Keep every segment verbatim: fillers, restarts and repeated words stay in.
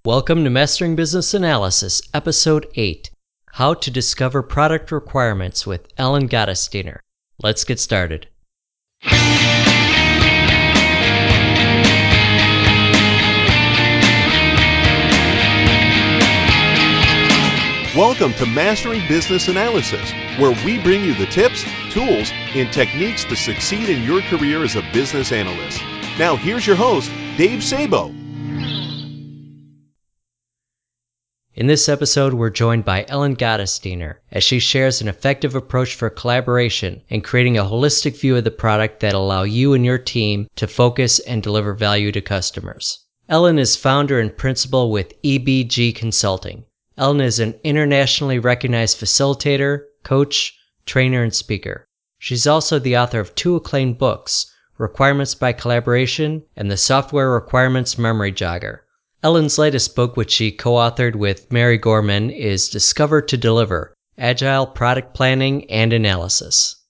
Welcome to Mastering Business Analysis, Episode eight, How to Discover Product Requirements with Ellen Gottesdiener. Let's get started. Welcome to Mastering Business Analysis, where we bring you the tips, tools, and techniques to succeed in your career as a business analyst. Now here's your host, Dave Sabo. In this episode, we're joined by Ellen Gottesdiener as she shares an effective approach for collaboration and creating a holistic view of the product that allow you and your team to focus and deliver value to customers. Ellen is founder and principal with E B G Consulting. Ellen is an internationally recognized facilitator, coach, trainer, and speaker. She's also the author of two acclaimed books, Requirements by Collaboration and the Software Requirements Memory Jogger. Ellen's latest book, which she co-authored with Mary Gorman, is Discover to Deliver, Agile Product Planning and Analysis.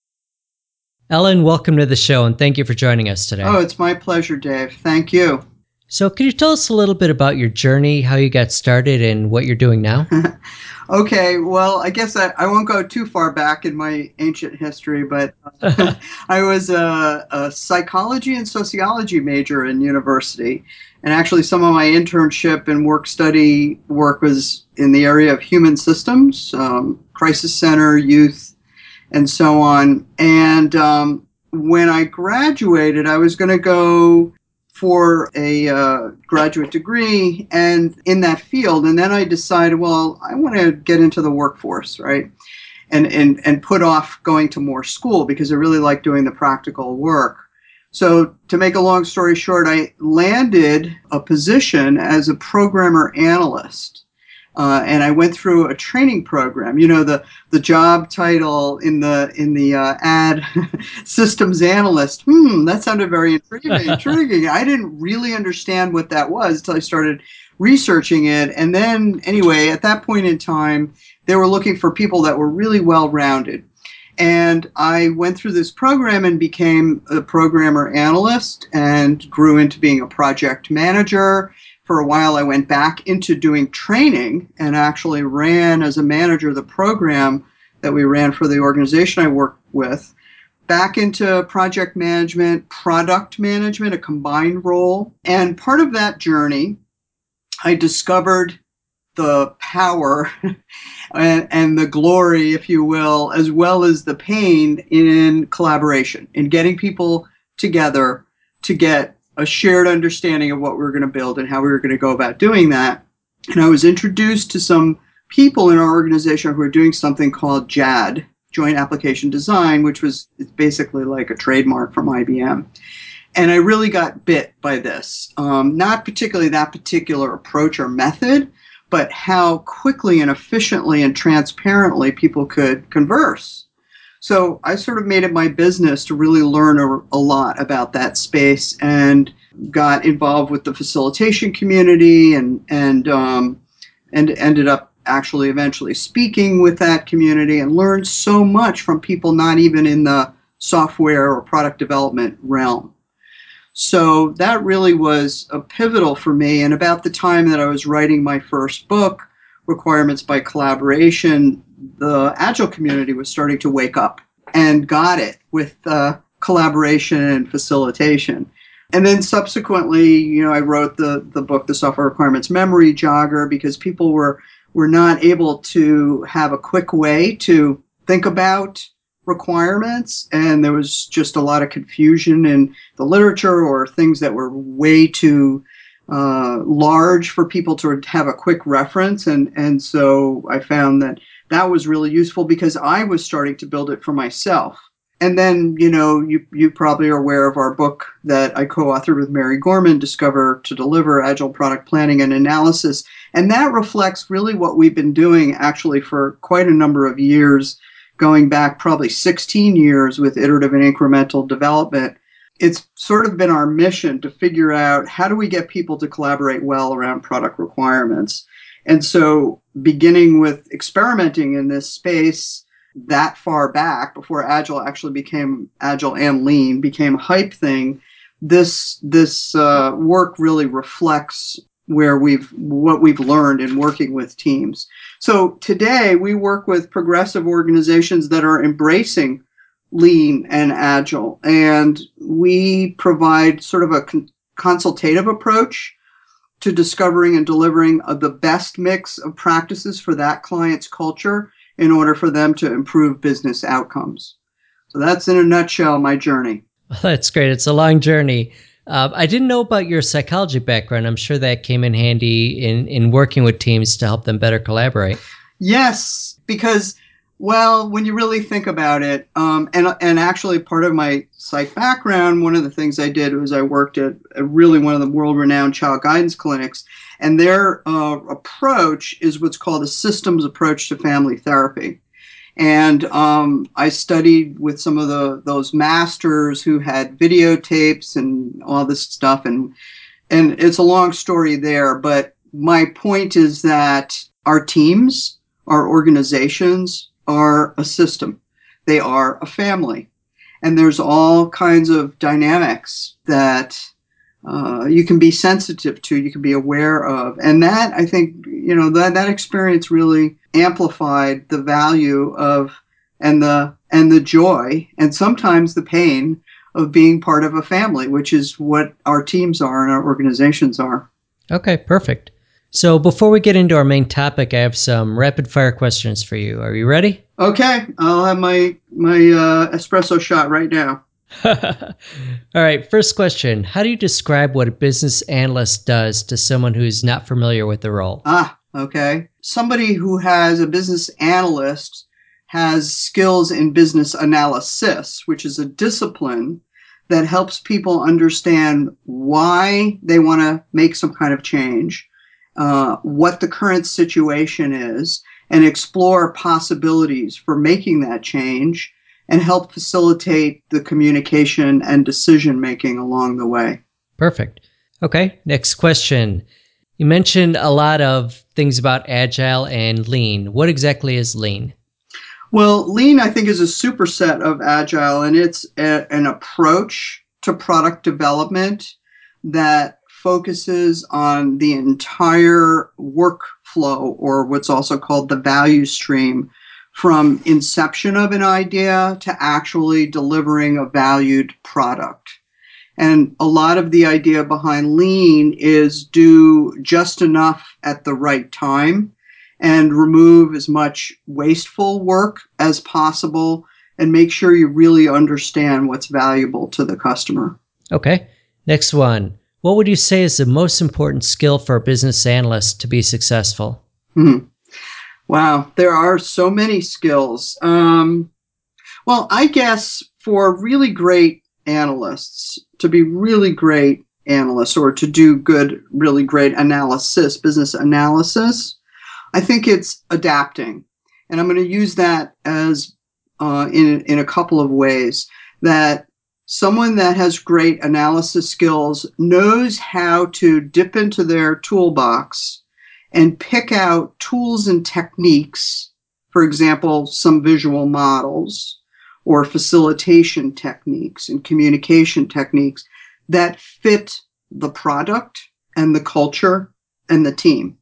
Ellen, welcome to the show, and thank you for joining us today. Oh, it's my pleasure, Dave. Thank you. So could you tell us a little bit about your journey, how you got started, and what you're doing now? Okay, well, I guess I, I won't go too far back in my ancient history, but uh, I was a, a psychology and sociology major in university. And actually, some of my internship and work study work was in the area of human systems, um, crisis center, youth, and so on. And um, when I graduated, I was going to go for a uh, graduate degree and in that field. And then I decided, well, I want to get into the workforce, right? And, and, and put off going to more school because I really like doing the practical work. So to make a long story short, I landed a position as a programmer analyst. Uh, and I went through a training program. You know, the, the job title in the in the uh, ad, systems analyst. Hmm, that sounded very intriguing. intriguing. I didn't really understand what that was until I started researching it. And then, anyway, at that point in time, they were looking for people that were really well-rounded. And I went through this program and became a programmer analyst and grew into being a project manager. For a while, I went back into doing training and actually ran as a manager the program that we ran for the organization I worked with. Back into project management, product management, a combined role. And part of that journey, I discovered the power and, and the glory, if you will, as well as the pain in collaboration, in getting people together to get a shared understanding of what we were going to build and how we were going to go about doing that. And I was introduced to some people in our organization who were doing something called J A D, Joint Application Design, which was basically like a trademark from I B M. And I really got bit by this. Um, not particularly that particular approach or method, but how quickly and efficiently and transparently people could converse. So I sort of made it my business to really learn a, a lot about that space and got involved with the facilitation community and and um, and ended up actually eventually speaking with that community and learned so much from people not even in the software or product development realm. So that really was a pivotal for me. And about the time that I was writing my first book, Requirements by Collaboration, the Agile community was starting to wake up and got it with uh, collaboration and facilitation. And then subsequently, you know, I wrote the, the book, The Software Requirements Memory Jogger, because people were, were not able to have a quick way to think about requirements, and there was just a lot of confusion in the literature or things that were way too uh, large for people to have a quick reference. And, and so I found that that was really useful because I was starting to build it for myself. And then, you know, you, you probably are aware of our book that I co-authored with Mary Gorman, Discover to Deliver, Agile Product Planning and Analysis. And that reflects really what we've been doing actually for quite a number of years, going back probably sixteen years with iterative and incremental development. It's sort of been our mission to figure out how do we get people to collaborate well around product requirements. And so beginning with experimenting in this space that far back, before Agile actually became Agile and Lean, became a hype thing, this this uh, work really reflects where we've what we've learned in working with teams. So today we work with progressive organizations that are embracing lean and agile, and we provide sort of a con- consultative approach to discovering and delivering uh, the best mix of practices for that client's culture in order for them to improve business outcomes. So that's in a nutshell my journey. Well, that's great. It's a long journey. Uh, I didn't know about your psychology background. I'm sure that came in handy in, in working with teams to help them better collaborate. Yes, because, well, when you really think about it, um, and and actually part of my psych background, one of the things I did was I worked at a really one of the world-renowned child guidance clinics, and their uh, approach is what's called a systems approach to family therapy. And um, I studied with some of the those masters who had videotapes and all this stuff, and and it's a long story there. But my point is that our teams, our organizations, are a system. They are a family, and there's all kinds of dynamics that uh, you can be sensitive to, you can be aware of, and that I think you know that that experience really amplified the value of and the and the joy and sometimes the pain of being part of a family, which is what our teams are and our organizations are. Okay, perfect. So before we get into our main topic, I have some rapid fire questions for you. Are you ready? Okay, I'll have my my uh, espresso shot right now. All right, first question. How do you describe what a business analyst does to someone who's not familiar with the role? Ah, okay. Somebody who has a business analyst has skills in business analysis, which is a discipline that helps people understand why they want to make some kind of change, uh, what the current situation is, and explore possibilities for making that change and help facilitate the communication and decision-making along the way. Perfect. Okay, next question. You mentioned a lot of things about agile and lean. What exactly is lean? Well, lean, I think, is a superset of agile, and it's a, an approach to product development that focuses on the entire workflow, or what's also called the value stream, from inception of an idea to actually delivering a valued product. And a lot of the idea behind lean is do just enough at the right time and remove as much wasteful work as possible and make sure you really understand what's valuable to the customer. Okay. Next one. What would you say is the most important skill for a business analyst to be successful? Hmm. Wow, there are so many skills. Um, well, I guess for really great analysts, to be really great analysts or to do good, really great analysis, business analysis, I think it's adapting. And I'm going to use that as uh, in, in a couple of ways. That someone that has great analysis skills knows how to dip into their toolbox and pick out tools and techniques, for example, some visual models or facilitation techniques and communication techniques that fit the product and the culture and the team.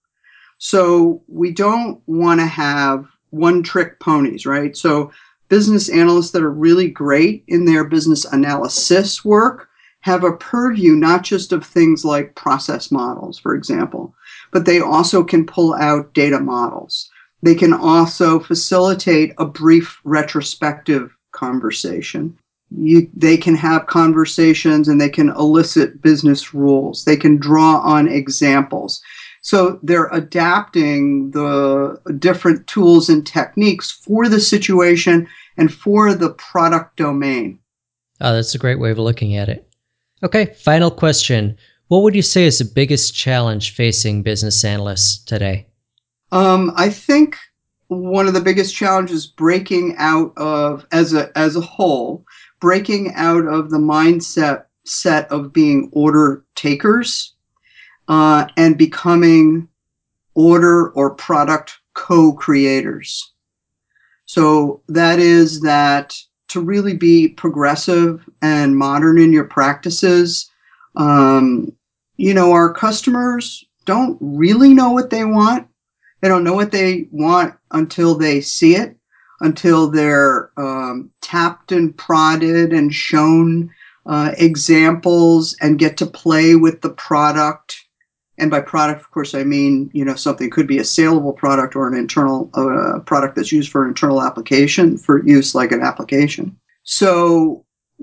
So we don't want to have one-trick ponies, right? So business analysts that are really great in their business analysis work have a purview not just of things like process models, for example, but they also can pull out data models. They can also facilitate a brief retrospective conversation. You, they can have conversations and they can elicit business rules. They can draw on examples. So they're adapting the different tools and techniques for the situation and for the product domain. Oh, that's a great way of looking at it. Okay, final question. What would you say is the biggest challenge facing business analysts today? Um, I think one of the biggest challenges is breaking out of, as a as a whole, breaking out of the mindset set of being order takers uh, and becoming order or product co-creators. So that is that to really be progressive and modern in your practices, um, you know, our customers don't really know what they want. They don't know what they want until they see it, until they're um, tapped and prodded and shown uh, examples and get to play with the product. And by product, of course, I mean, you know, something could be a saleable product or an internal uh, product that's used for internal application, for use like an application. So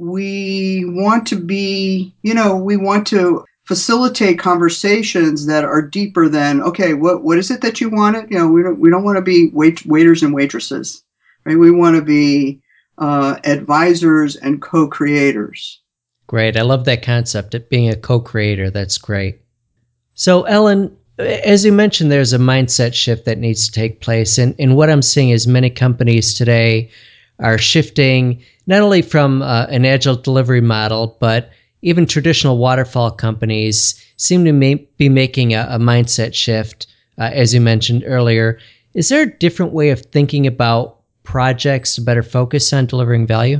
we want to be, you know, we want to facilitate conversations that are deeper than, okay, what what is it that you wanted? You know, we don't we don't want to be wait, waiters and waitresses, right? We want to be uh, advisors and co-creators. Great. I love that concept of being a co-creator. That's great. So, Ellen, as you mentioned, there's a mindset shift that needs to take place. And, and what I'm seeing is many companies today are shifting not only from uh, an agile delivery model, but even traditional waterfall companies seem to ma- be making a, a mindset shift, uh, as you mentioned earlier. Is there a different way of thinking about projects to better focus on delivering value?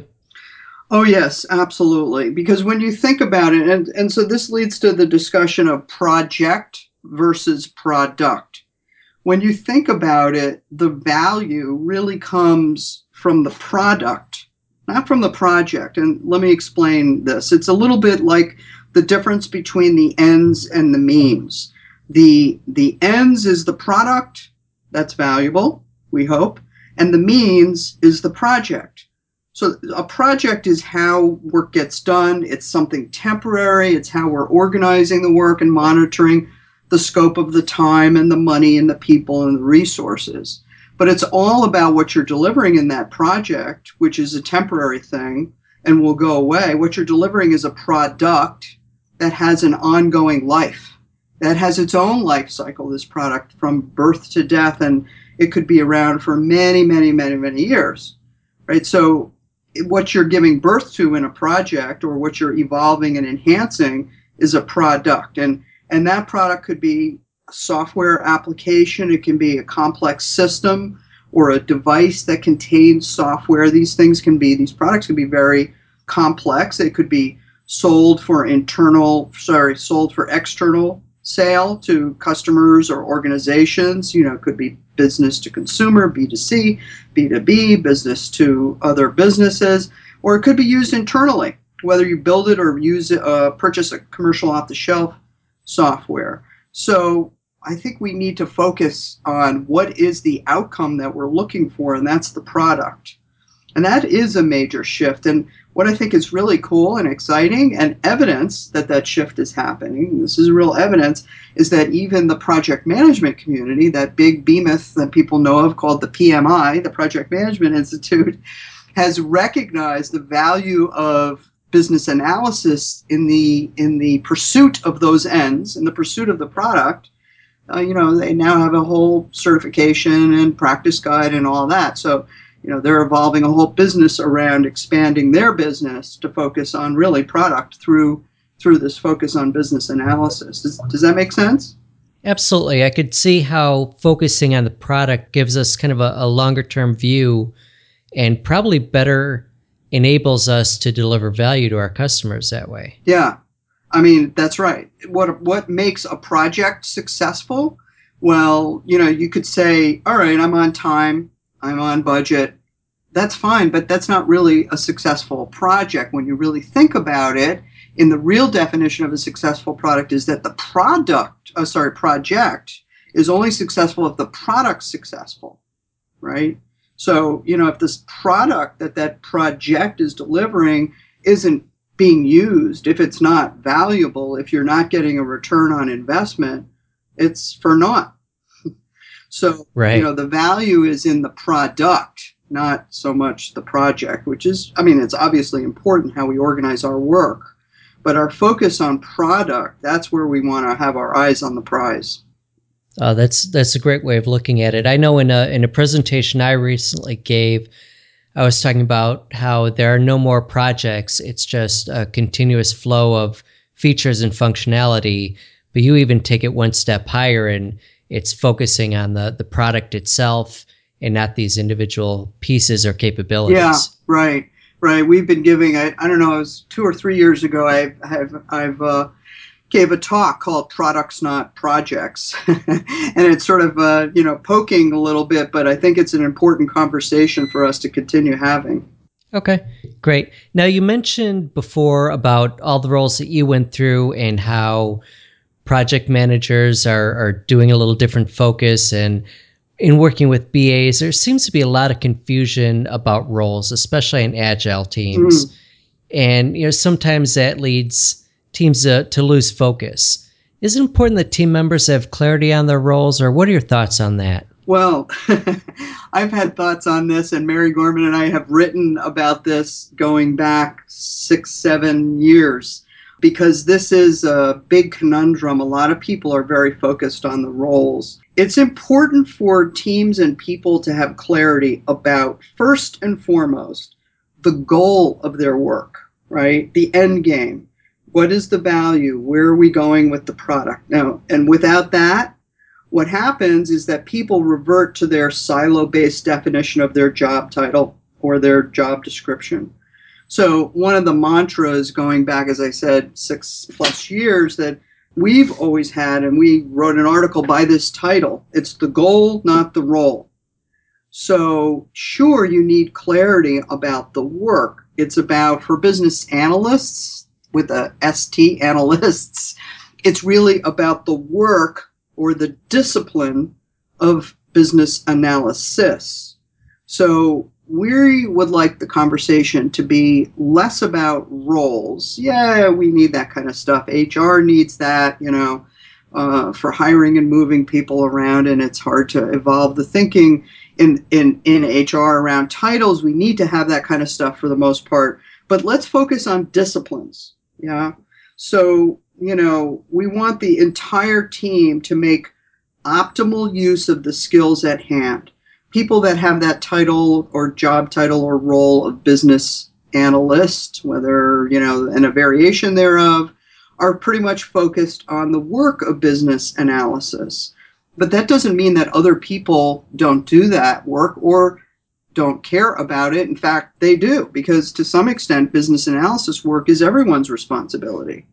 Oh, yes, absolutely. Because when you think about it, and, and so this leads to the discussion of project versus product. When you think about it, the value really comes from the product, not from the project. And let me explain this. It's a little bit like the difference between the ends and the means. The, the ends is the product that's valuable, we hope, and the means is the project. So a project is how work gets done. It's something temporary. It's how we're organizing the work and monitoring the scope of the time and the money and the people and the resources. But it's all about what you're delivering in that project, which is a temporary thing and will go away. What you're delivering is a product that has an ongoing life, that has its own life cycle, this product, from birth to death, and it could be around for many, many, many, many years, right? So what you're giving birth to in a project or what you're evolving and enhancing is a product. And, and that product could be a software application. It can be a complex system or a device that contains software. These things can be, these products can be very complex. They could be sold for internal, sorry, sold for external sale to customers or organizations. You know, it could be business to consumer, B to C, B to B, business to other businesses, or it could be used internally, whether you build it or use it, uh, purchase a commercial off-the-shelf software. So I think we need to focus on what is the outcome that we're looking for, and that's the product. And that is a major shift. And what I think is really cool and exciting and evidence that that shift is happening, this is real evidence, is that even the project management community, that big behemoth that people know of called the P M I, the Project Management Institute, has recognized the value of business analysis in the in the pursuit of those ends, in the pursuit of the product. Uh, you know, they now have a whole certification and practice guide and all that. So you know, they're evolving a whole business around expanding their business to focus on really product through through this focus on business analysis. Does, does that make sense? Absolutely. I could see how focusing on the product gives us kind of a, a longer term view and probably better enables us to deliver value to our customers that way. Yeah. I mean, that's right. What what makes a project successful? Well, you know, you could say, all right, I'm on time. I'm on budget. That's fine, but that's not really a successful project. When you really think about it, in the real definition of a successful product is that the product, uh, sorry, project is only successful if the product's successful, right? So, you know, if this product that that project is delivering isn't being used, if it's not valuable, if you're not getting a return on investment, it's for naught. So, right. You know, the value is in the product, not so much the project, which is, I mean, it's obviously important how we organize our work, but our focus on product, that's where we want to have our eyes on the prize. Uh, that's that's a great way of looking at it. I know in a in a presentation I recently gave, I was talking about how there are no more projects. It's just a continuous flow of features and functionality, but you even take it one step higher and it's focusing on the, the product itself and not these individual pieces or capabilities. Yeah, right, right. We've been giving, I, I don't know, it was two or three years ago, I've, I've, I've uh, gave a talk called Products Not Projects. And it's sort of, uh, you know, poking a little bit, but I think it's an important conversation for us to continue having. Okay, great. Now, you mentioned before about all the roles that you went through and how project managers are, are doing a little different focus. And in working with B As, there seems to be a lot of confusion about roles, especially in agile teams. Mm. And you know, sometimes that leads teams to, to lose focus. Is it important that team members have clarity on their roles, or what are your thoughts on that? Well, I've had thoughts on this, and Mary Gorman and I have written about this going back six, seven years, because this is a big conundrum. A lot of people are very focused on the roles. It's important for teams and people to have clarity about, first and foremost, the goal of their work, right? The end game. What is the value? Where are we going with the product? Now, and without that, what happens is that people revert to their silo-based definition of their job title or their job description. So one of the mantras going back, as I said, six plus years that we've always had, and we wrote an article by this title, it's the goal, not the role. So sure, you need clarity about the work. It's about, for business analysts, with a S T, analysts, it's really about the work or the discipline of business analysis. So we would like the conversation to be less about roles. Yeah, we need that kind of stuff. H R needs that, you know, uh, for hiring and moving people around, and it's hard to evolve the thinking in, in, in H R around titles. We need to have that kind of stuff for the most part. But let's focus on disciplines. Yeah. So, you know, we want the entire team to make optimal use of the skills at hand. People that have that title or job title or role of business analyst, whether, you know, and a variation thereof, are pretty much focused on the work of business analysis. But that doesn't mean that other people don't do that work or don't care about it. In fact, they do, because to some extent, business analysis work is everyone's responsibility.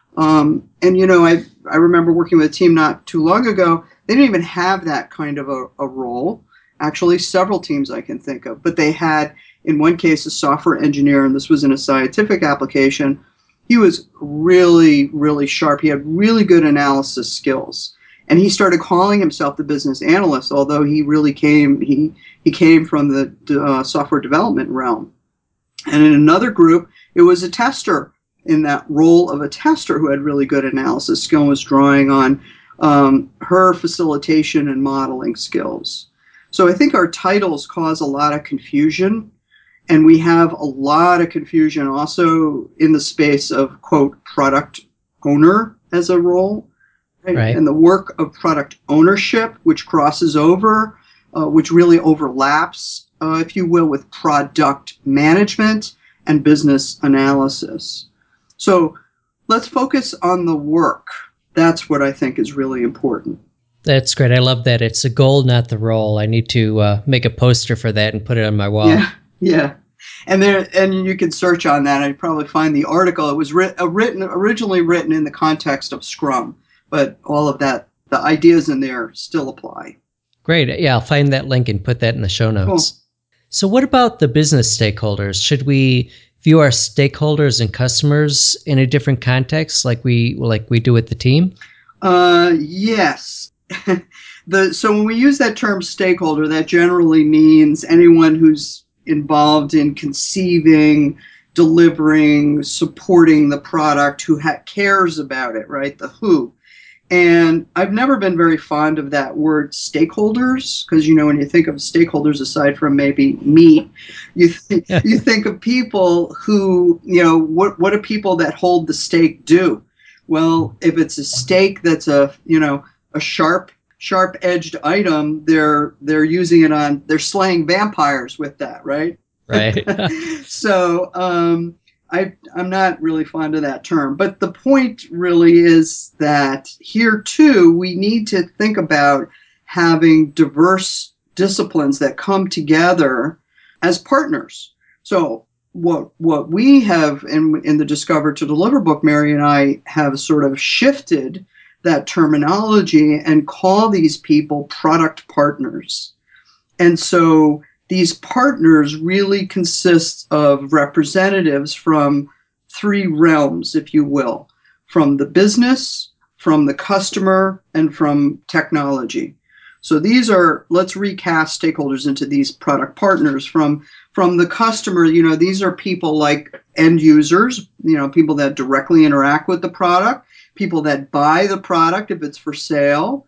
Um, and, you know, I I remember working with a team not too long ago. They didn't even have that kind of a, a role. Actually, several teams I can think of. But they had, in one case, a software engineer, and this was in a scientific application. He was really, really sharp. He had really good analysis skills. And he started calling himself the business analyst, although he really came, he, he came from the uh, software development realm. And in another group, it was a tester in that role of a tester who had really good analysis skill and was drawing on um, her facilitation and modeling skills. So I think our titles cause a lot of confusion, and we have a lot of confusion also in the space of, quote, product owner as a role. Right? Right. And the work of product ownership, which crosses over, uh, which really overlaps, uh, if you will, with product management and business analysis. So let's focus on the work. That's what I think is really important. That's great. I love that. It's a goal, not the role. I need to uh, make a poster for that and put it on my wall. Yeah, yeah. And there, and you can search on that. I'd probably find the article. It was writ- uh, written originally written in the context of Scrum. But all of that, the ideas in there still apply. Great. Yeah, I'll find that link and put that in the show notes. Cool. So what about the business stakeholders? Should we view our stakeholders and customers in a different context like we like we do with the team? Uh, yes. the So when we use that term stakeholder, that generally means anyone who's involved in conceiving, delivering, supporting the product, who ha- cares about it, right? The who. And I've never been very fond of that word stakeholders, because, you know, when you think of stakeholders, aside from maybe me, you th- you think of people who, you know, what what do people that hold the stake do? Well, if it's a stake that's a, you know, a sharp sharp edged item, they're they're using it on, they're slaying vampires with that, right? Right. so um, I, I'm not really fond of that term. But the point really is that here, too, we need to think about having diverse disciplines that come together as partners. So what what we have in in the Discover to Deliver book, Mary and I have sort of shifted that terminology and call these people product partners. And so these partners really consist of representatives from three realms, if you will, from the business, from the customer, and from technology. So these are, let's recast stakeholders into these product partners. From from the customer, you know, these are people like end users, you know, people that directly interact with the product, people that buy the product if it's for sale,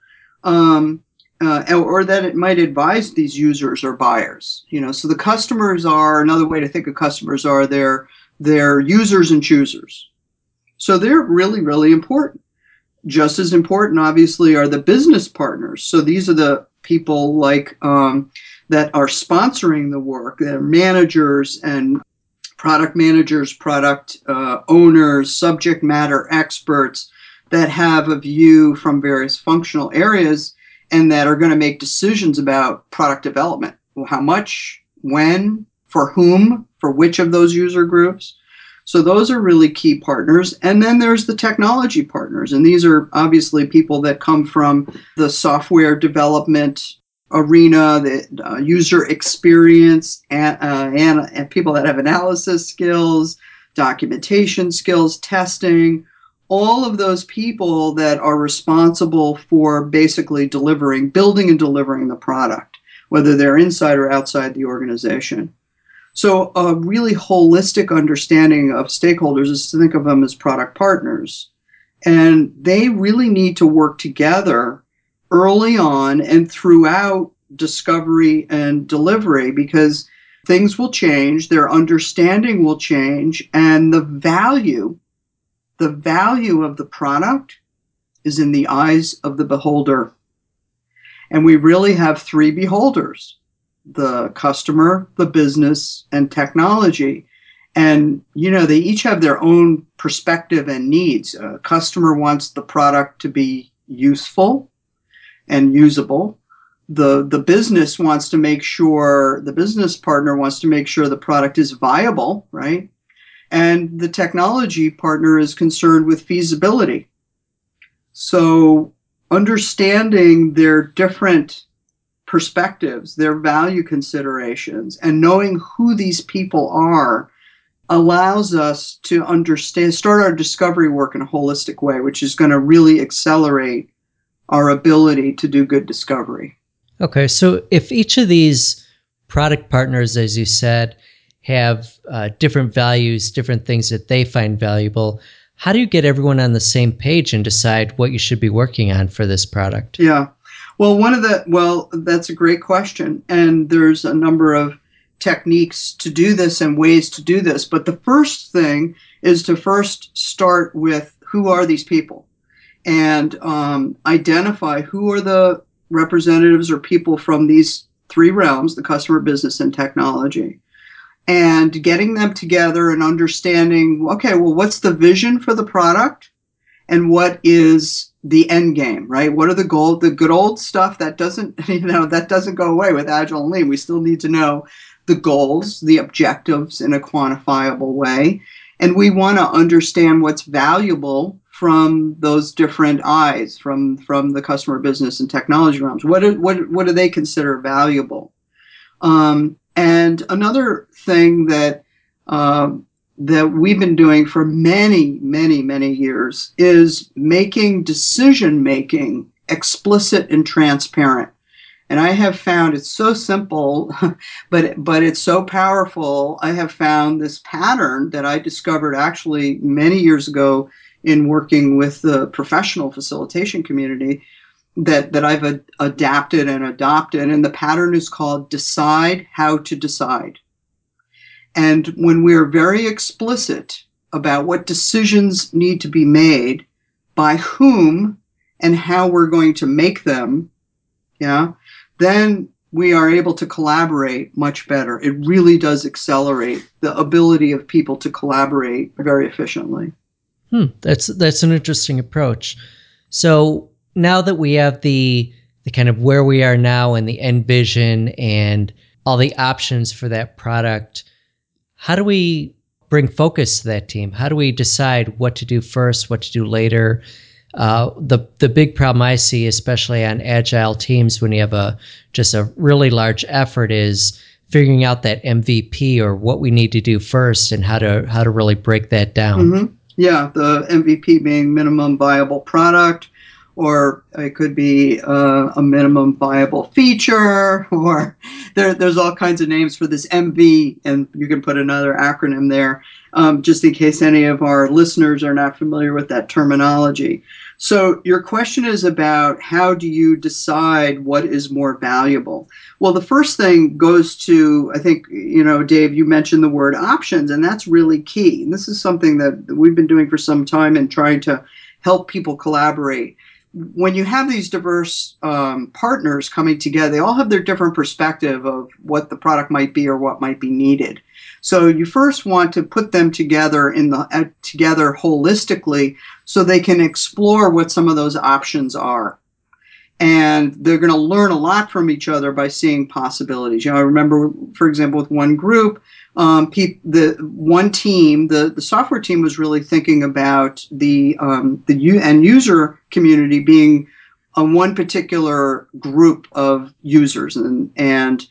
um, uh, or that it might advise these users or buyers. You know, so the customers are, another way to think of customers are their their users and choosers. So they're really, really important. Just as important, obviously, are the business partners. So these are the people like um, that are sponsoring the work. They're managers and product managers, product uh, owners, subject matter experts that have a view from various functional areas and that are going to make decisions about product development. Well, how much, when, for whom, for which of those user groups. So those are really key partners. And then there's the technology partners. And these are obviously people that come from the software development arena, the uh, user experience, and, uh, and, and people that have analysis skills, documentation skills, testing, all of those people that are responsible for basically delivering, building and delivering the product, whether they're inside or outside the organization. So a really holistic understanding of stakeholders is to think of them as product partners. And they really need to work together early on and throughout discovery and delivery, because things will change, their understanding will change, and the value, the value of the product is in the eyes of the beholder. And we really have three beholders: the customer, the business, and technology. And, you know, they each have their own perspective and needs. A customer wants the product to be useful and usable. The, the business wants to make sure, the business partner wants to make sure the product is viable, right? And the technology partner is concerned with feasibility. So understanding their different perspectives, their value considerations, and knowing who these people are allows us to understand, start our discovery work in a holistic way, which is going to really accelerate our ability to do good discovery. Okay, so if each of these product partners, as you said, have uh, different values, different things that they find valuable, how do you get everyone on the same page and decide what you should be working on for this product? Yeah. Well, one of the, well, that's a great question. And there's a number of techniques to do this and ways to do this. But the first thing is to first start with who are these people and um, identify who are the representatives or people from these three realms, the customer, business, and technology. And getting them together and understanding, okay, well, what's the vision for the product and what is the end game, right? What are the goals, the good old stuff that doesn't, you know, that doesn't go away with Agile and Lean. We still need to know the goals, the objectives in a quantifiable way. And we want to understand what's valuable from those different eyes, from, from the customer, business, and technology realms. What do, what, what do they consider valuable? Um, and another thing that um, that we've been doing for many, many, many years is making decision-making explicit and transparent. And I have found it's so simple, but but it's so powerful. I have found this pattern that I discovered actually many years ago in working with the professional facilitation community that, that I've ad- adapted and adopted. And the pattern is called decide how to decide. And when we're very explicit about what decisions need to be made, by whom, and how we're going to make them, yeah, then we are able to collaborate much better. It really does accelerate the ability of people to collaborate very efficiently. Hmm, that's that's an interesting approach. So now that we have the the kind of where we are now and the end vision and all the options for that product, How do we bring focus to that team? How do we decide what to do first, what to do later? Uh, the the big problem I see, especially on agile teams, when you have a just a really large effort, is figuring out that M V P or what we need to do first, and how to how to really break that down. Mm-hmm. Yeah, the M V P being minimum viable product, or it could be uh, a minimum viable feature, or there, there's all kinds of names for this M V, and you can put another acronym there, um, just in case any of our listeners are not familiar with that terminology. So your question is about how do you decide what is more valuable? Well, the first thing goes to, I think, you know, Dave, you mentioned the word options, and that's really key. And this is something that we've been doing for some time and trying to help people collaborate. When you have these diverse um, partners coming together, they all have their different perspective of what the product might be or what might be needed. So you first want to put them together in the uh, together holistically so they can explore what some of those options are. And they're going to learn a lot from each other by seeing possibilities. You know, I remember, for example, with one group, um, pe- the one team, the, the software team, was really thinking about the um, the u- end user community being on one particular group of users, and and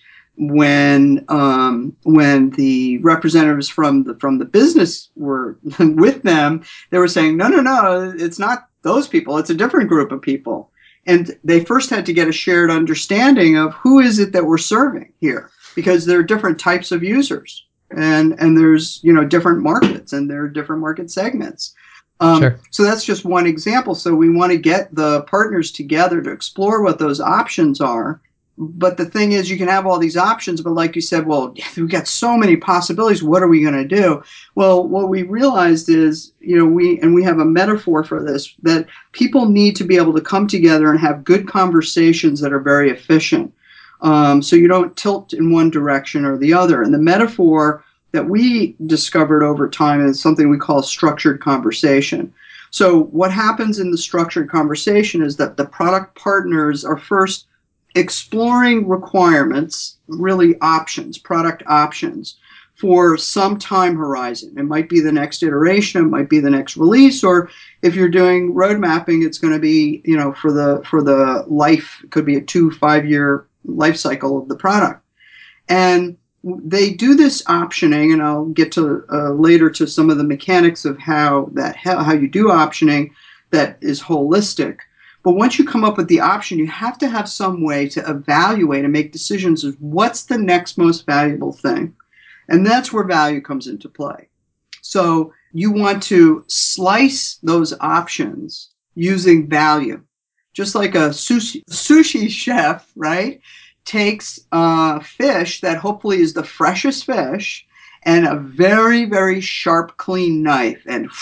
when um, when the representatives from the from the business were with them, they were saying, no, no, no, it's not those people; it's a different group of people. And they first had to get a shared understanding of who is it that we're serving here, because there are different types of users, and and there's, you know, different markets, and there are different market segments. Um, Sure. So that's just one example. So we want to get the partners together to explore what those options are. But the thing is, you can have all these options, but like you said, well, we've got so many possibilities. What are we going to do? Well, what we realized is, you know, we, and we have a metaphor for this, that people need to be able to come together and have good conversations that are very efficient. Um, so you don't tilt in one direction or the other. And the metaphor that we discovered over time is something we call structured conversation. So what happens in the structured conversation is that the product partners are first exploring requirements, really options, product options for some time horizon. It might be the next iteration, it might be the next release, or if you're doing road mapping, it's going to be, you know, for the for the life, it could be a two, five year life cycle of the product. And they do this optioning, and I'll get to uh, later to some of the mechanics of how that how you do optioning that is holistic. But once you come up with the option, you have to have some way to evaluate and make decisions of what's the next most valuable thing. And that's where value comes into play. So you want to slice those options using value. Just like a sushi, sushi chef, right, takes a fish that hopefully is the freshest fish and a very, very sharp, clean knife and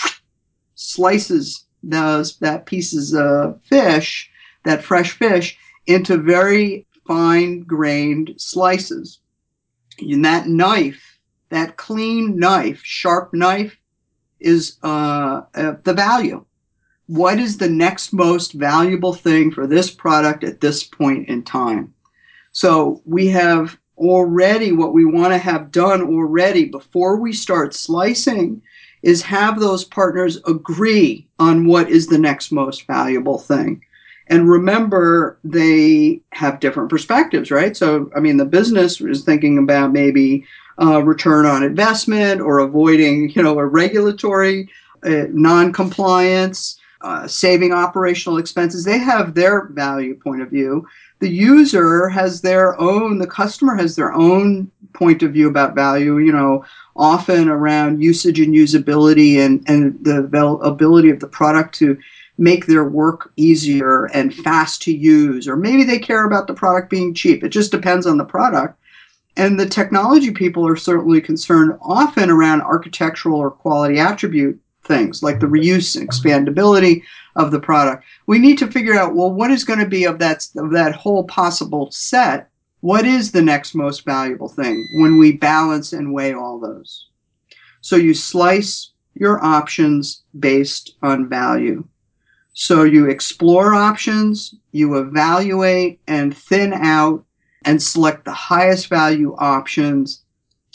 slices those that pieces of fish, that fresh fish, into very fine-grained slices. And that knife, that clean knife, sharp knife, is uh, uh, the value. What is the next most valuable thing for this product at this point in time? So we have already, what we want to have done already before we start slicing is have those partners agree on what is the next most valuable thing. And remember, they have different perspectives, right? So, I mean, the business is thinking about maybe uh, return on investment, or avoiding, you know, a regulatory uh, non-compliance, uh, saving operational expenses. They have their value point of view. The user has their own, the customer has their own point of view about value, you know, often around usage and usability, and, and the ability of the product to make their work easier and fast to use. Or maybe they care about the product being cheap. It just depends on the product. And the technology people are certainly concerned often around architectural or quality attribute things like the reuse and expandability of the product. We need to figure out, well, what is going to be of that, of that whole possible set? What is the next most valuable thing when we balance and weigh all those? So you slice your options based on value. So you explore options, you evaluate and thin out and select the highest value options,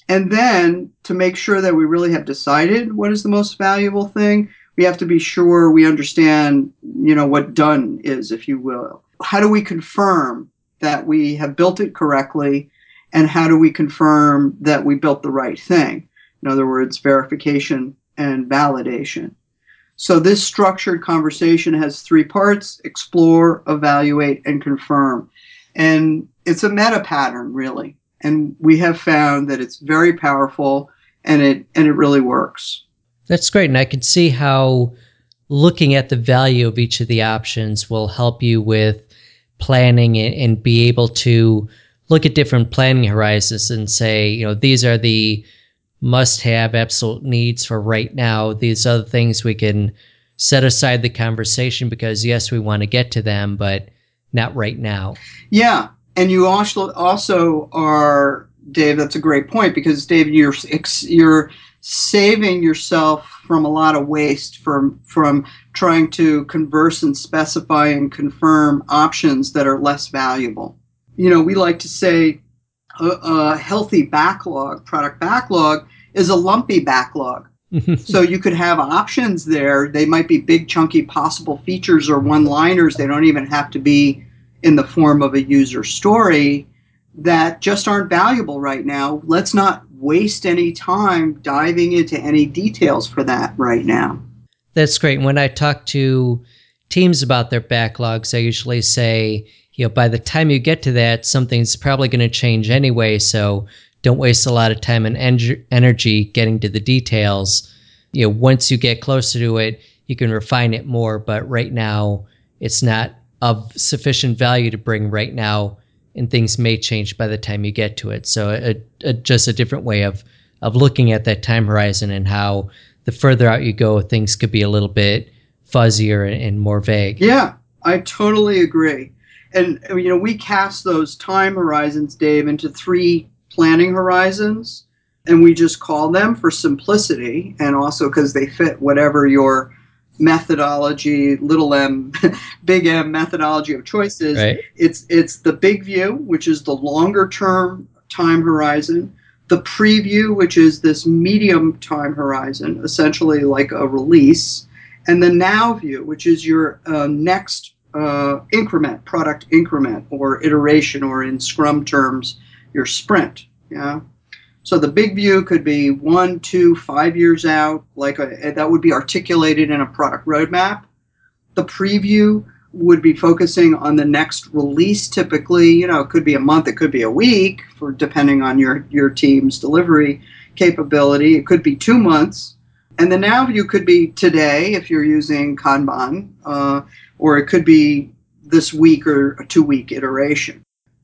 And then to make sure that we really have decided what is the most valuable thing, we have to be sure we understand, you know, what done is, if you will. How do we confirm that we have built it correctly? And how do we confirm that we built the right thing? In other words, verification and validation. So this structured conversation has three parts: explore, evaluate, and confirm. And it's a meta pattern, really. And we have found that it's very powerful, and it and it really works. That's great. And I can see how looking at the value of each of the options will help you with planning and, and be able to look at different planning horizons and say, you know, these are the must-have absolute needs for right now. These other things we can set aside the conversation because, yes, we want to get to them, but not right now. Yeah. And you also also are, Dave, that's a great point, because, Dave, you're you're saving yourself from a lot of waste from from trying to converse and specify and confirm options that are less valuable. You know, we like to say a, a healthy backlog, product backlog, is a lumpy backlog. So you could have options there. They might be big, chunky possible features or one-liners. They don't even have to be in the form of a user story, that just aren't valuable right now. Let's not waste any time diving into any details for that right now. That's great. When I talk to teams about their backlogs, I usually say, you know, by the time you get to that, something's probably going to change anyway. So don't waste a lot of time and en- energy getting to the details. You know, once you get closer to it, you can refine it more. But right now, it's not of sufficient value to bring right now, and things may change by the time you get to it. So a, a, just a different way of of looking at that time horizon, and how the further out you go, things could be a little bit fuzzier and, and more vague. Yeah, I totally agree. And, you know, we cast those time horizons, Dave, into three planning horizons, and we just call them, for simplicity, and also because they fit whatever your methodology, little m, big M methodology of choice is. Right. It's it's the big view, which is the longer term time horizon, the preview, which is this medium time horizon, essentially like a release, and the now view, which is your uh, next uh, increment, product increment, or iteration, or in Scrum terms, your sprint. Yeah. So the big view could be one, two, five years out, like a, that would be articulated in a product roadmap. The preview would be focusing on the next release. Typically, you know, it could be a month, it could be a week, for depending on your, your team's delivery capability. It could be two months. And the now view could be today, if you're using Kanban, uh, or it could be this week or a two-week iteration.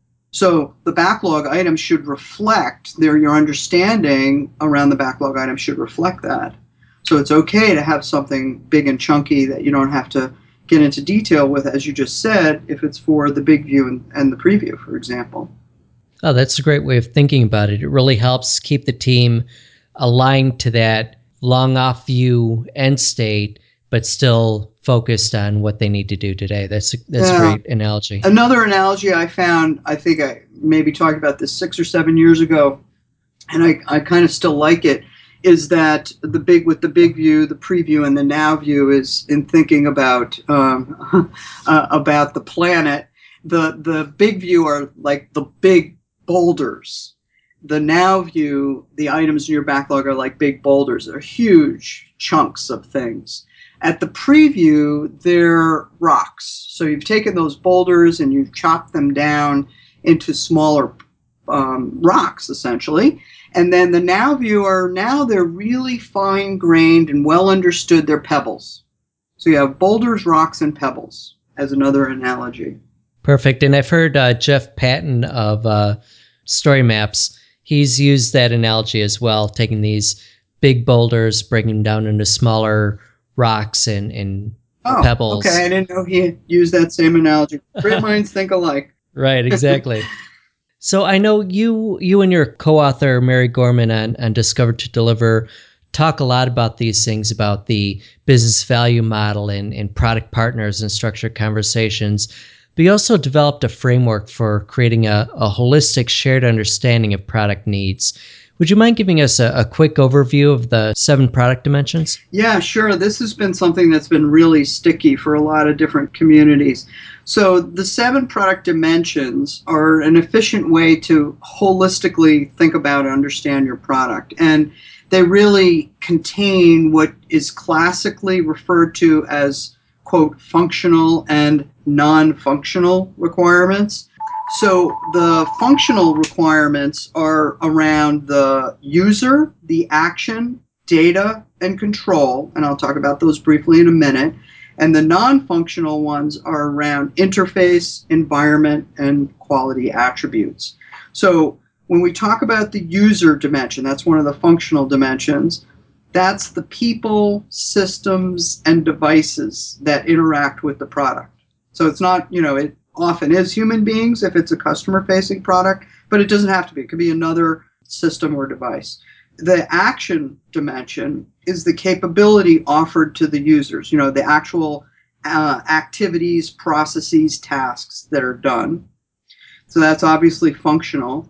So the backlog item should reflect their, your understanding around the backlog item should reflect that. So it's okay to have something big and chunky that you don't have to get into detail with, as you just said, if it's for the big view and, and the preview, for example. Oh, that's a great way of thinking about it. It really helps keep the team aligned to that long off view end state, but still focused on what they need to do today. That's a, that's yeah. a great analogy. Another analogy I found, I think I maybe talked about this six or seven years ago, and I, I kind of still like it, is that the big with the big view, the preview, and the now view is in thinking about um, uh, about the planet. The the big view are like the big boulders. The now view, the items in your backlog are like big boulders. They're huge chunks of things. At the preview, they're rocks. So you've taken those boulders and you've chopped them down into smaller um, rocks, essentially. And then the now view are now they're really fine-grained and well understood. They're pebbles. So you have boulders, rocks, and pebbles as another analogy. Perfect. And I've heard uh, Jeff Patton of uh, Story Maps, he's used that analogy as well, taking these big boulders, breaking them down into smaller rocks and, and oh, pebbles. Okay, I didn't know he used that same analogy. Great minds think alike. Right, exactly. So I know you you and your co-author, Mary Gorman, on, on Discover to Deliver, talk a lot about these things, about the business value model and, and product partners and structured conversations. But you also developed a framework for creating a, a holistic shared understanding of product needs, Would you mind giving us a, a quick overview of the seven product dimensions? Yeah, sure. This has been something that's been really sticky for a lot of different communities. So the seven product dimensions are an efficient way to holistically think about and understand your product. And they really contain what is classically referred to as, quote, functional and non-functional requirements. So the functional requirements are around the user, the action, data, and control, and I'll talk about those briefly in a minute. And the non-functional ones are around interface, environment, and quality attributes. So when we talk about the user dimension, that's one of the functional dimensions. That's the people, systems, and devices that interact with the product. So it's not, you know, it often is human beings if it's a customer-facing product, but it doesn't have to be. It could be another system or device. The action dimension is the capability offered to the users, you know, the actual uh, activities, processes, tasks that are done. So that's obviously functional.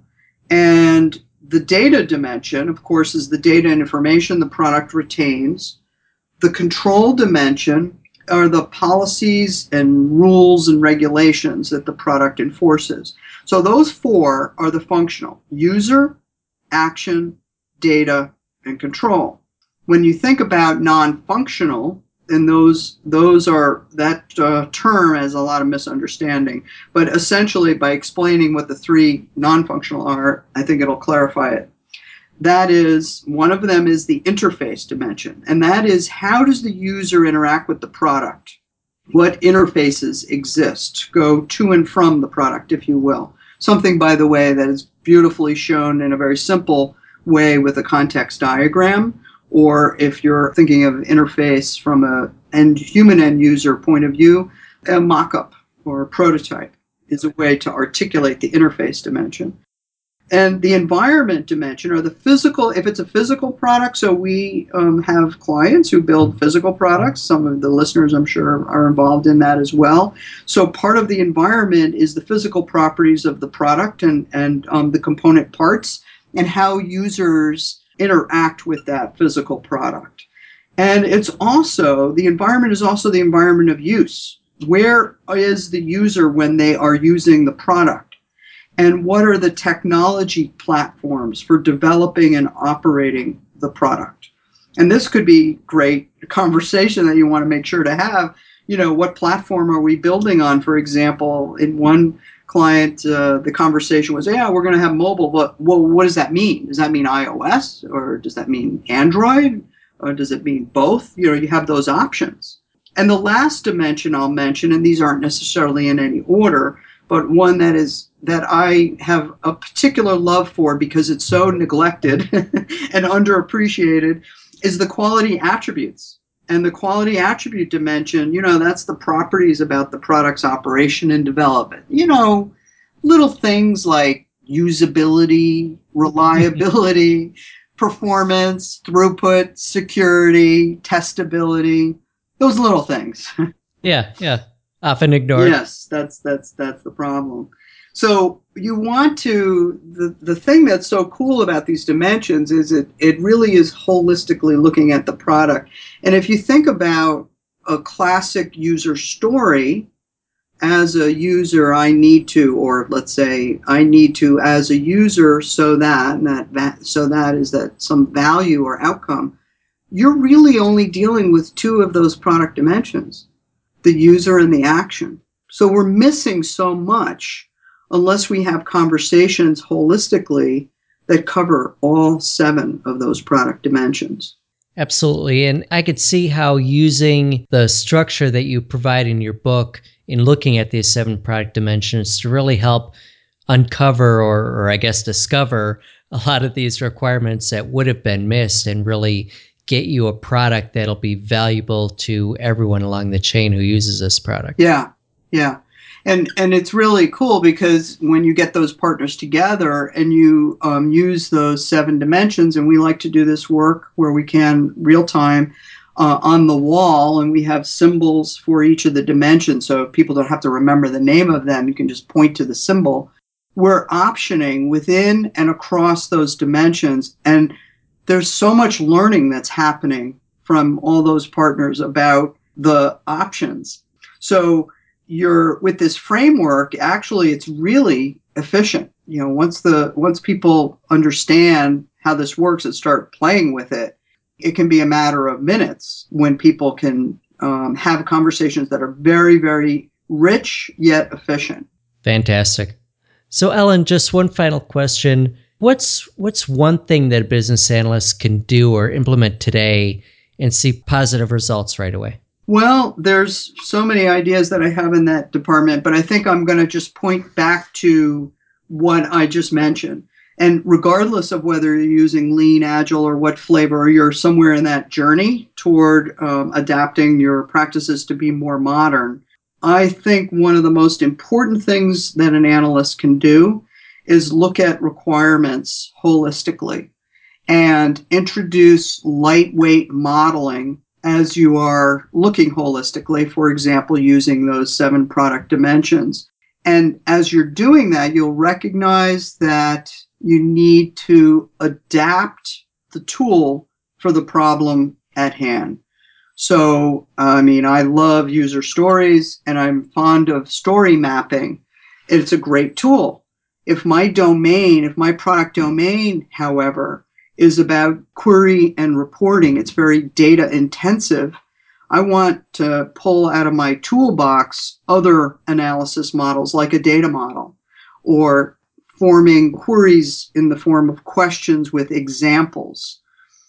And the data dimension, of course, is the data and information the product retains. The control dimension are the policies and rules and regulations that the product enforces. So those four are the functional: user, action, data, and control. When you think about non-functional, and those those are, that uh, term has a lot of misunderstanding, but essentially by explaining what the three non-functional are, I think it'll clarify it. That is, one of them is the interface dimension, and that is, how does the user interact with the product? What interfaces exist, go to and from the product, if you will. Something, by the way, that is beautifully shown in a very simple way with a context diagram, or if you're thinking of interface from a end, human end user point of view, a mock-up or a prototype is a way to articulate the interface dimension. And the environment dimension, or the physical, if it's a physical product, so we um, have clients who build physical products. Some of the listeners, I'm sure, are involved in that as well. So part of the environment is the physical properties of the product and, and um, the component parts and how users interact with that physical product. And it's also, the environment is also the environment of use. Where is the user when they are using the product? And what are the technology platforms for developing and operating the product? And this could be great conversation that you want to make sure to have. You know, what platform are we building on? For example, in one client, uh, the conversation was, yeah, we're going to have mobile, but well, what does that mean? Does that mean iOS, or does that mean Android, or does it mean both? You know, you have those options. And the last dimension I'll mention, and these aren't necessarily in any order, but one that is that I have a particular love for because it's so neglected and underappreciated, is the quality attributes. And the quality attribute dimension, you know, that's the properties about the product's operation and development. You know, little things like usability, reliability, performance, throughput, security, testability, those little things. Yeah, yeah. Often ignored. Yes, that's that's that's the problem. So you want to, the, the thing that's so cool about these dimensions is it, it really is holistically looking at the product. And if you think about a classic user story, as a user, I need to, or let's say I need to as a user, so that, and that, that so that is that some value or outcome, you're really only dealing with two of those product dimensions, the user and the action. So we're missing so much unless we have conversations holistically that cover all seven of those product dimensions. Absolutely. And I could see how using the structure that you provide in your book in looking at these seven product dimensions to really help uncover or, or I guess discover a lot of these requirements that would have been missed and really get you a product that'll be valuable to everyone along the chain who uses this product. Yeah, yeah. And and it's really cool because when you get those partners together and you um, use those seven dimensions, and we like to do this work where we can real time uh, on the wall, and we have symbols for each of the dimensions, so people don't have to remember the name of them. You can just point to the symbol. we're optioning within and across those dimensions. And there's so much learning that's happening from all those partners about the options. So you're with this framework, actually, it's really efficient. You know, once the once people understand how this works and start playing with it, it can be a matter of minutes when people can um, have conversations that are very, very rich yet efficient. Fantastic. So, Ellen, just one final question. What's what's one thing that a business analyst can do or implement today and see positive results right away? Well, there's so many ideas that I have in that department, but I think I'm going to just point back to what I just mentioned. And regardless of whether you're using lean, agile, or what flavor, or you're somewhere in that journey toward um, adapting your practices to be more modern, I think one of the most important things that an analyst can do is look at requirements holistically and introduce lightweight modeling as you are looking holistically, for example, using those seven product dimensions. And as you're doing that, you'll recognize that you need to adapt the tool for the problem at hand. So, I mean, I love user stories and I'm fond of story mapping. It's a great tool. If my domain, if my product domain, however, is about query and reporting, it's very data intensive, I want to pull out of my toolbox other analysis models like a data model, or forming queries in the form of questions with examples.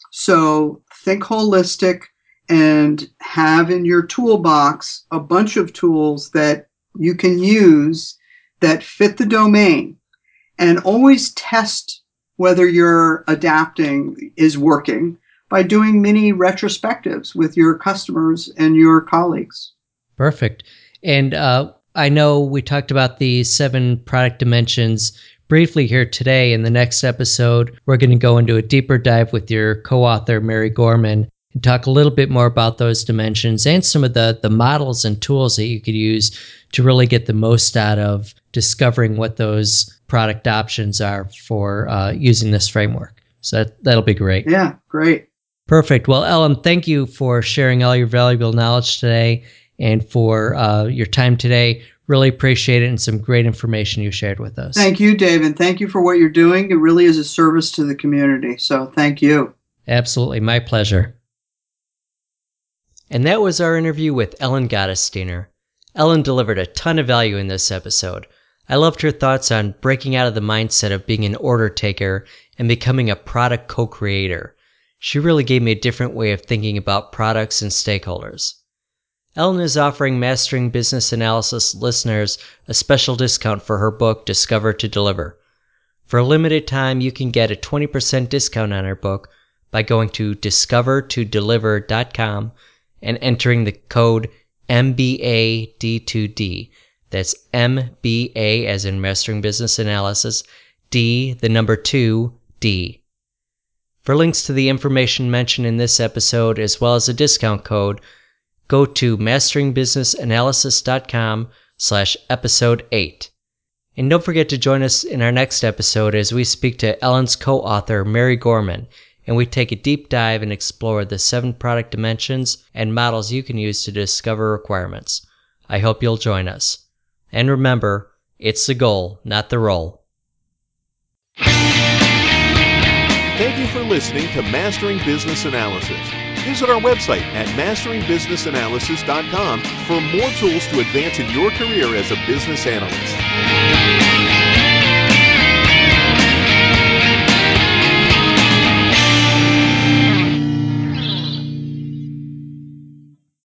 So think holistic and have in your toolbox a bunch of tools that you can use that fit the domain, and always test whether your adapting is working by doing mini retrospectives with your customers and your colleagues. Perfect. And uh, I know we talked about the seven product dimensions briefly here today. In the next episode, we're going to go into a deeper dive with your co-author, Mary Gorman, and talk a little bit more about those dimensions and some of the, the models and tools that you could use to really get the most out of discovering what those product options are for uh, using this framework. So that, that'll be great. Yeah, great. Perfect. Well, Ellen, thank you for sharing all your valuable knowledge today and for uh, your time today. Really appreciate it, and some great information you shared with us. Thank you, Dave, and thank you for what you're doing. It really is a service to the community, so thank you. Absolutely. My pleasure. And that was our interview with Ellen Gottesdiener. Ellen delivered a ton of value in this episode. I loved her thoughts on breaking out of the mindset of being an order taker and becoming a product co-creator. She really gave me a different way of thinking about products and stakeholders. Ellen is offering Mastering Business Analysis listeners a special discount for her book, Discover to Deliver. For a limited time, you can get a twenty percent discount on her book by going to discover to deliver dot com and entering the code M B A D two D. That's M B A as in Mastering Business Analysis, D, the number two, D. For links to the information mentioned in this episode, as well as a discount code, go to mastering business analysis dot com slash episode eight. And don't forget to join us in our next episode as we speak to Ellen's co-author, Mary Gorman, and we take a deep dive and explore the seven product dimensions and models you can use to discover requirements. I hope you'll join us. And remember, it's the goal, not the role. Thank you for listening to Mastering Business Analysis. Visit our website at mastering business analysis dot com for more tools to advance in your career as a business analyst.